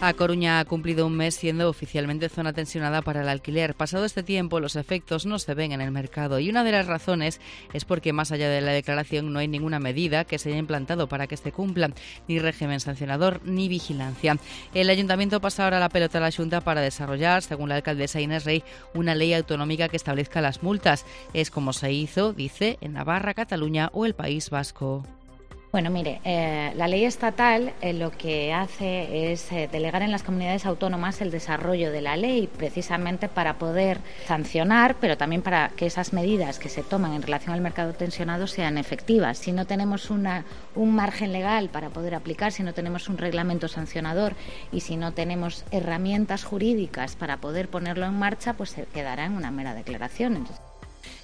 A Coruña ha cumplido un mes siendo oficialmente zona tensionada para el alquiler. Pasado este tiempo, los efectos no se ven en el mercado y una de las razones es porque más allá de la declaración no hay ninguna medida que se haya implantado para que se cumpla, ni régimen sancionador ni vigilancia. El Ayuntamiento pasa ahora la pelota a la Xunta para desarrollar, según la alcaldesa Inés Rey, una ley autonómica que establezca las multas. Es como se hizo, dice, en Navarra, Cataluña o el País Vasco. Bueno, mire, la ley estatal lo que hace es delegar en las comunidades autónomas el desarrollo de la ley, precisamente para poder sancionar, pero también para que esas medidas que se toman en relación al mercado tensionado sean efectivas. Si no tenemos un margen legal para poder aplicar, si no tenemos un reglamento sancionador y si no tenemos herramientas jurídicas para poder ponerlo en marcha, pues se quedará en una mera declaración. Entonces,